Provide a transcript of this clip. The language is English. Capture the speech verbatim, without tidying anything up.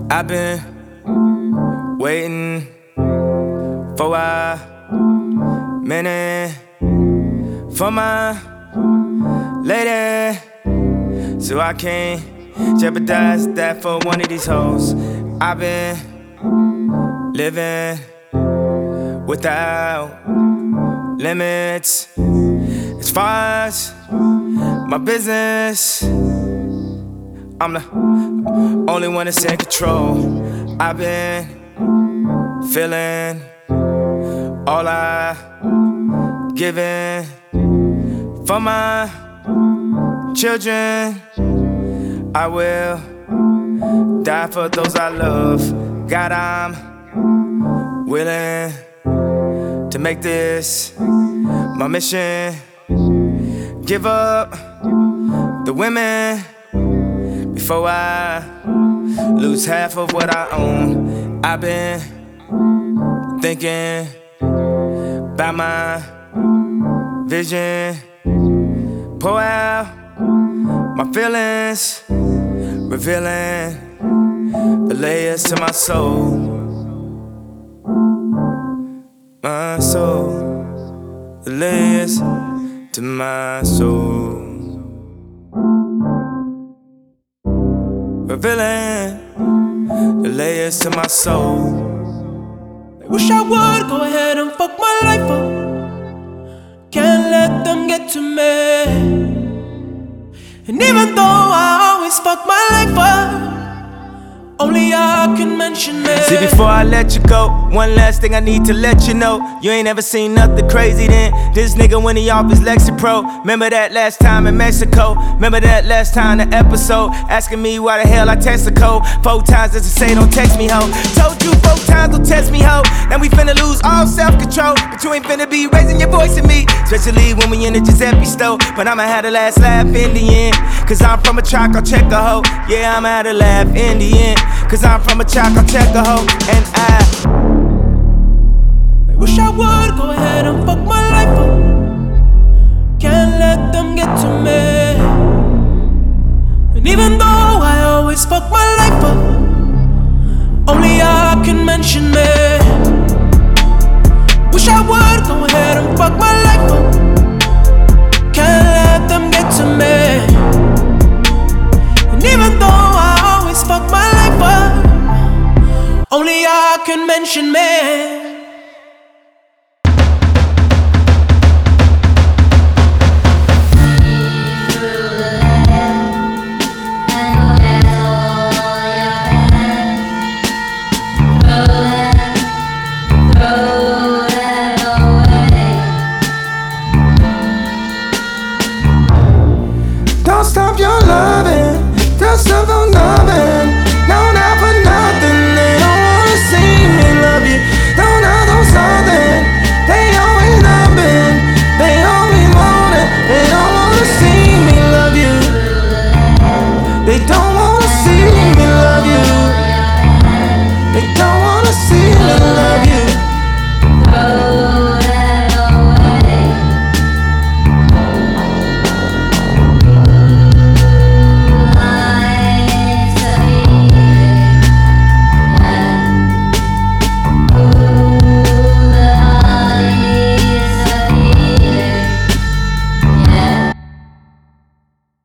I've been waiting for a minute for my lady, so I can't jeopardize that for one of these hoes. I've been living without limits as far as my business. I'm the only one that's in control. I've been feeling all I given for my children. I will die for those I love. God, I'm willing to make this my mission. Give up the women before I lose half of what I own. I've been thinking about my vision, pour out my feelings, revealing the layers to my soul. My soul, the layers to my soul. Revealing the layers to my soul. I wish I would go ahead and fuck my life up. Can't let them get to me. And even though I always fuck my life up, only I can mention it. See, before I let you go, one last thing I need to let you know. You ain't ever seen nothing crazy then. This nigga when he off his Lexapro. Remember that last time in Mexico? Remember that last time the episode? Asking me why the hell I text the code four times just to say don't text me, ho. Told you four times don't text me, ho. Now we finna lose all self-control, but you ain't finna be raising your voice at me, especially when we in the Giuseppe store. But I'ma have the last laugh in the end, cause I'm from a track, I'll check a hoe. Yeah, I'ma have the laugh in the end, cause I'm from a track, I'll check a hoe. And I I wish I would go ahead and fuck my life up. Can't let them get to me. And even though I always fuck my life up, only I can mention me. Wish I would go ahead and fuck my life up. Can't let them get to me. And even though I always fuck my life up, only I can mention me. don't stop your loving, don't stop your loving. No, not for nothing. They don't wanna see me love you. No, not on something. They always loving, they always want it. They don't wanna see me love you. They don't